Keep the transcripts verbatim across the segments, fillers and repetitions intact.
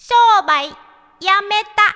商売やめた。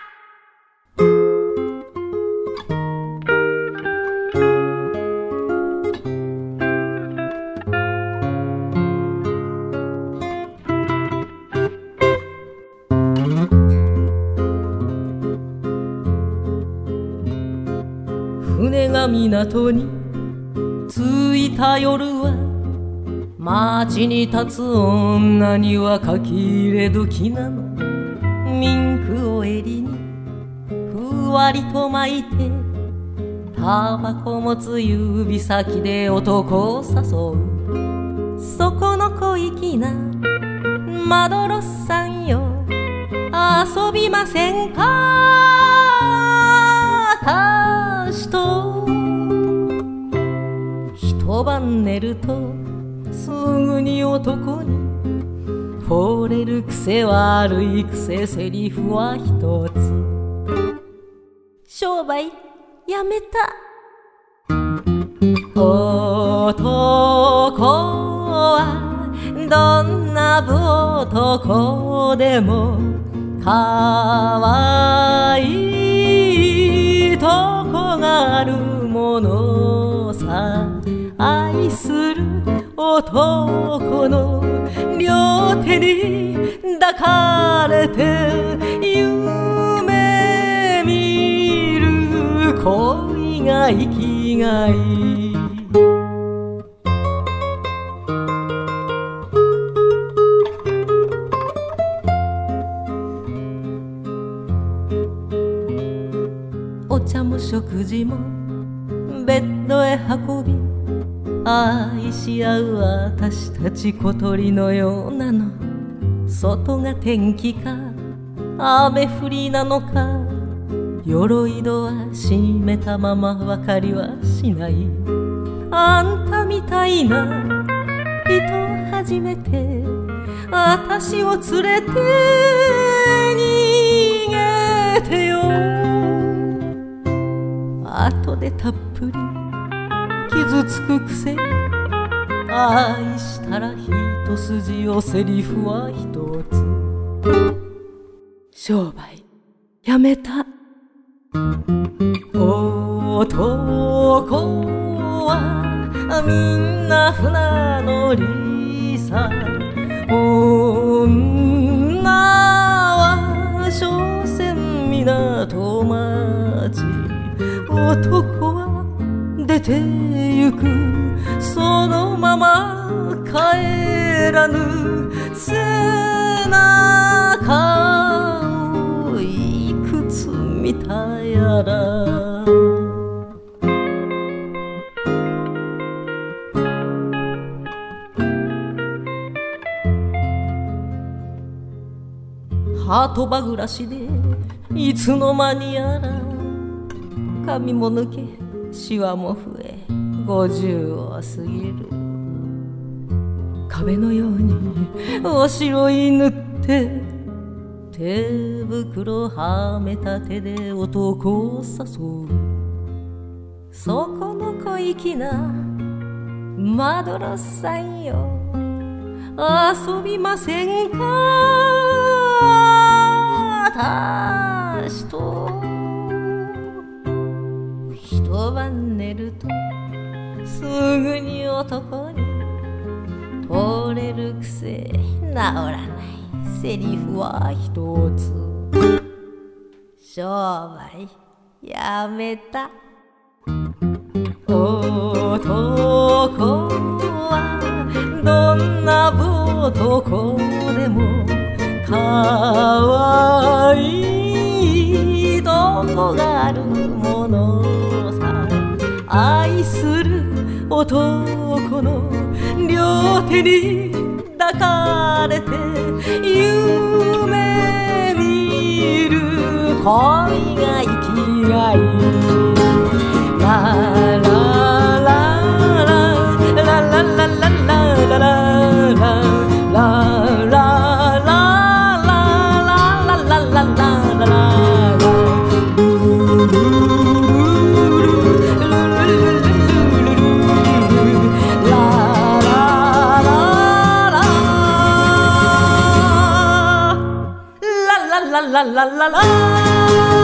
船が港に着いた夜は、街に立つ女には書き入れ時なの。ミンクを襟にふわりと巻いて、タバコ持つ指先で男を誘う。そこの小粋なまどろさんよ、遊びませんか私と。一晩寝るとすぐに男に惚れる癖は悪い癖、セリフは一つ。商売やめた。男はどんなぶ男でもかわいいとこがあるものさ。愛する男の両手に抱かれて夢見る恋が生きがいい。お茶も食事もベッドへ運び、愛し合う私たち小鳥のようなの。外が天気か雨降りなのか、鎧戸は閉めたまま分かりはしない。あんたみたいな人初めて私を連れて逃げてよ。後でたっぷり傷つくくせに愛したら一筋を、セリフは一つ。商売やめた。男はみんな船乗りさ。女は所詮港町。男は出てゆくそのまま帰らぬ背中をいくつ見たやら。ハートば暮らしでいつの間にやら、髪も抜けシワも増えごじゅうを過ぎる。壁のようにお白い塗って手袋はめた手で男を誘う。そこの小粋なまどろさんよ、遊びませんか私と。一晩寝るとすぐに男に惚れる癖治らない、セリフは一つ。商売やめた。男はどんなぶ男でもかわいいとこがあるものさ。愛する男の両手に抱かれて夢見る恋が生きがいい。ララララララララララララララララララララ